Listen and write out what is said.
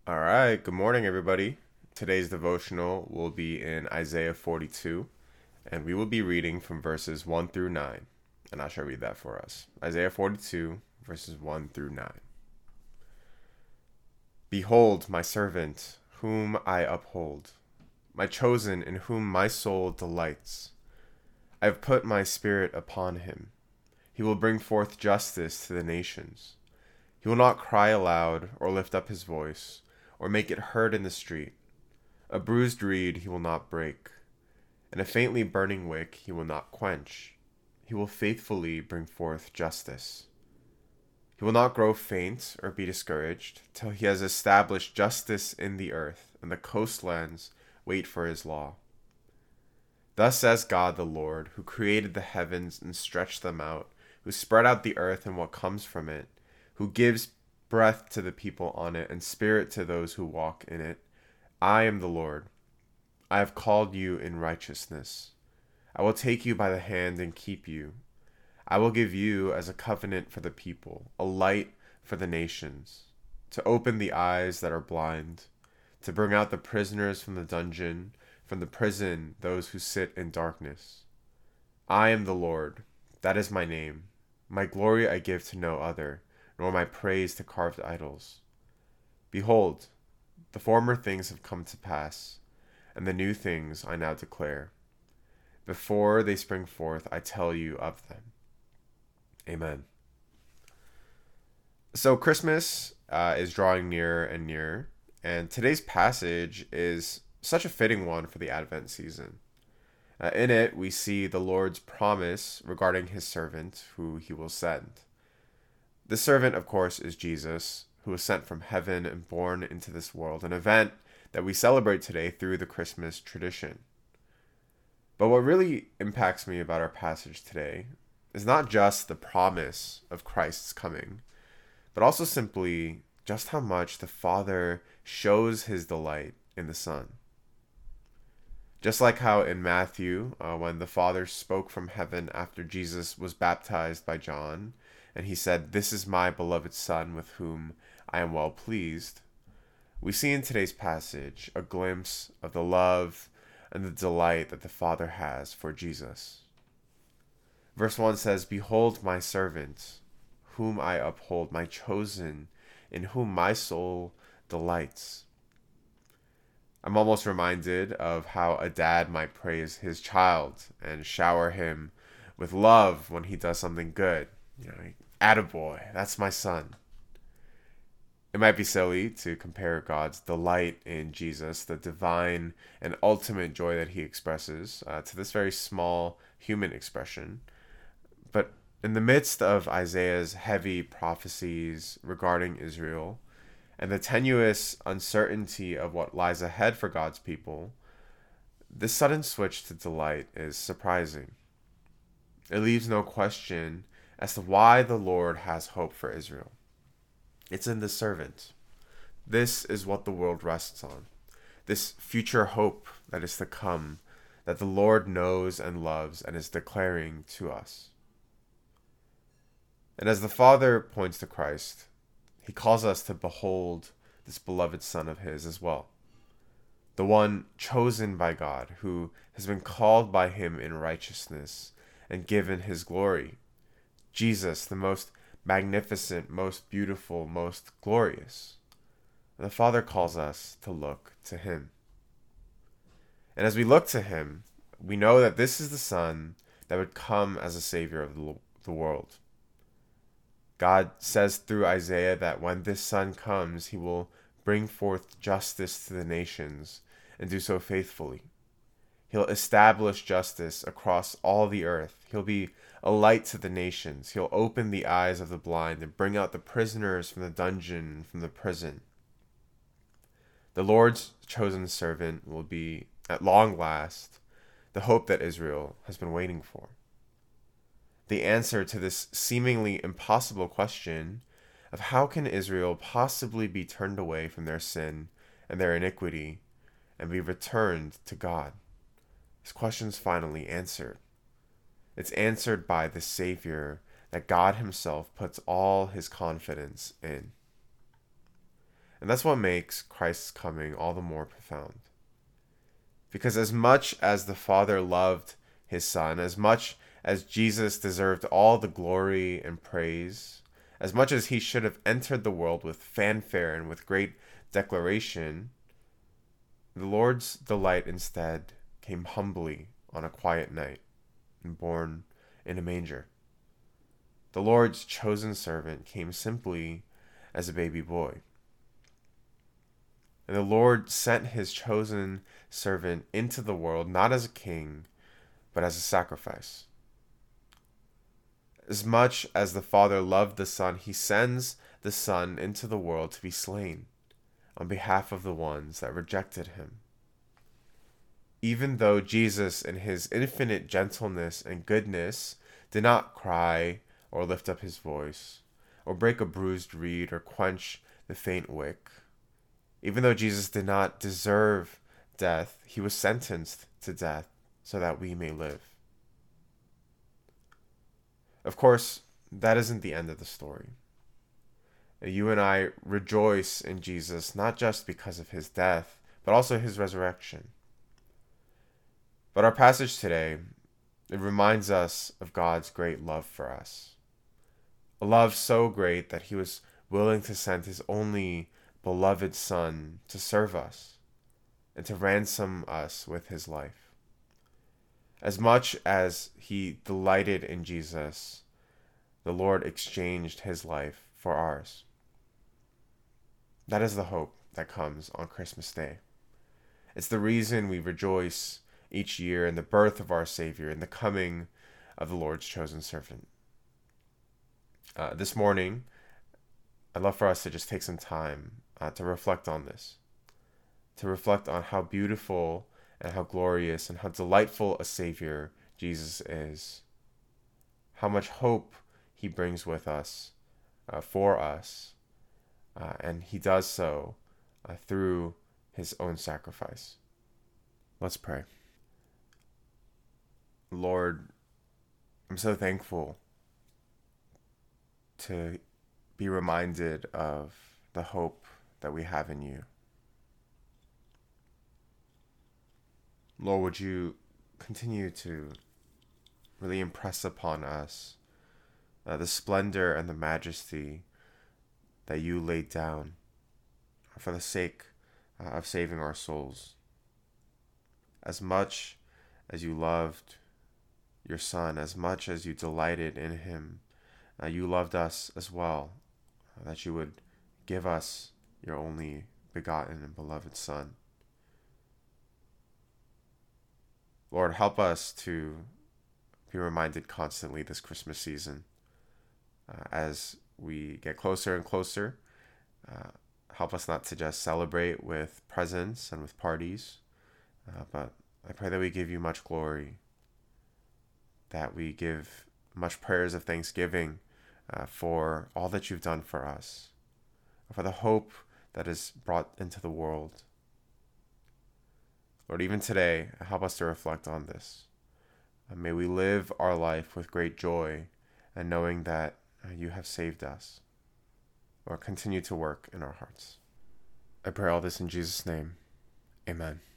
All right, good morning, everybody. Today's devotional will be in Isaiah 42, and we will be reading from verses 1 through 9. And I shall read that for us. Isaiah 42, verses 1 through 9. Behold, my servant, whom I uphold, my chosen, in whom my soul delights. I have put my spirit upon him. He will bring forth justice to the nations. He will not cry aloud, or lift up his voice, or make it heard in the street. A bruised reed he will not break, and a faintly burning wick he will not quench. He will faithfully bring forth justice. He will not grow faint or be discouraged till he has established justice in the earth, and the coastlands wait for his law. Thus says God the Lord, who created the heavens and stretched them out, who spread out the earth and what comes from it, who gives breath to the people on it and spirit to those who walk in it. I am the Lord. I have called you in righteousness. I will take you by the hand and keep you. I will give you as a covenant for the people, a light for the nations, to open the eyes that are blind, to bring out the prisoners from the dungeon, from the prison those who sit in darkness. I am the Lord, that is my name. My glory I give to no other, nor my praise to carved idols. Behold, the former things have come to pass, and the new things I now declare. Before they spring forth, I tell you of them. Amen. So, Christmas is drawing nearer and nearer, and today's passage is such a fitting one for the Advent season. In it, we see the Lord's promise regarding his servant who he will send. The servant, of course, is Jesus, who was sent from heaven and born into this world, an event that we celebrate today through the Christmas tradition. But what really impacts me about our passage today is not just the promise of Christ's coming, but also simply just how much the Father shows his delight in the Son. Just like how in Matthew, when the Father spoke from heaven after Jesus was baptized by John, and he said, "This is my beloved Son with whom I am well pleased," we see in today's passage a glimpse of the love and the delight that the Father has for Jesus. Verse 1 says, "Behold my servant, whom I uphold, my chosen, in whom my soul delights." I'm almost reminded of how a dad might praise his child and shower him with love when he does something good. Attaboy, that's my son. It might be silly to compare God's delight in Jesus, the divine and ultimate joy that he expresses, to this very small human expression. But in the midst of Isaiah's heavy prophecies regarding Israel, and the tenuous uncertainty of what lies ahead for God's people, this sudden switch to delight is surprising. It leaves no question as to why the Lord has hope for Israel. It's in the servant. This is what the world rests on. This future hope that is to come, that the Lord knows and loves and is declaring to us. And as the Father points to Christ, he calls us to behold this beloved Son of his as well. The one chosen by God, who has been called by him in righteousness and given his glory. Jesus, the most magnificent, most beautiful, most glorious. The Father calls us to look to him. And as we look to him, we know that this is the Son that would come as a Savior of the world. God says through Isaiah that when this Son comes, he will bring forth justice to the nations and do so faithfully. He'll establish justice across all the earth. He'll be a light to the nations. He'll open the eyes of the blind and bring out the prisoners from the dungeon, from the prison. The Lord's chosen servant will be, at long last, the hope that Israel has been waiting for. The answer to this seemingly impossible question of how can Israel possibly be turned away from their sin and their iniquity and be returned to God. This question is finally answered. It's answered by the Savior that God himself puts all his confidence in. And that's what makes Christ's coming all the more profound. Because as much as the Father loved his Son, as much as Jesus deserved all the glory and praise, as much as he should have entered the world with fanfare and with great declaration, the Lord's delight instead came humbly on a quiet night and born in a manger. The Lord's chosen servant came simply as a baby boy. And the Lord sent his chosen servant into the world not as a king, but as a sacrifice. As much as the Father loved the Son, he sends the Son into the world to be slain on behalf of the ones that rejected him. Even though Jesus, in his infinite gentleness and goodness, did not cry or lift up his voice, or break a bruised reed or quench the faint wick, even though Jesus did not deserve death, he was sentenced to death so that we may live. Of course, that isn't the end of the story. You and I rejoice in Jesus not just because of his death, but also his resurrection. But our passage today, it reminds us of God's great love for us. A love so great that he was willing to send his only beloved Son to serve us and to ransom us with his life. As much as he delighted in Jesus, the Lord exchanged his life for ours. That is the hope that comes on Christmas Day. It's the reason we rejoice each year in the birth of our Savior, in the coming of the Lord's chosen servant. This morning, I'd love for us to just take some time to reflect on this, to reflect on how beautiful and how glorious and how delightful a Savior Jesus is, how much hope he brings with us, for us, and he does so through his own sacrifice. Let's pray. Lord, I'm so thankful to be reminded of the hope that we have in you. Lord, would you continue to really impress upon us the splendor and the majesty that you laid down for the sake of saving our souls. As much as you loved your Son, as much as you delighted in him, you loved us as well, that you would give us your only begotten and beloved Son. Lord, help us to be reminded constantly this Christmas season as we get closer and closer. Help us not to just celebrate with presents and with parties, but I pray that we give you much glory, that we give much prayers of thanksgiving for all that you've done for us, for the hope that is brought into the world. Lord, even today, help us to reflect on this. May we live our life with great joy and knowing that you have saved us. Lord, continue to work in our hearts. I pray all this in Jesus' name. Amen.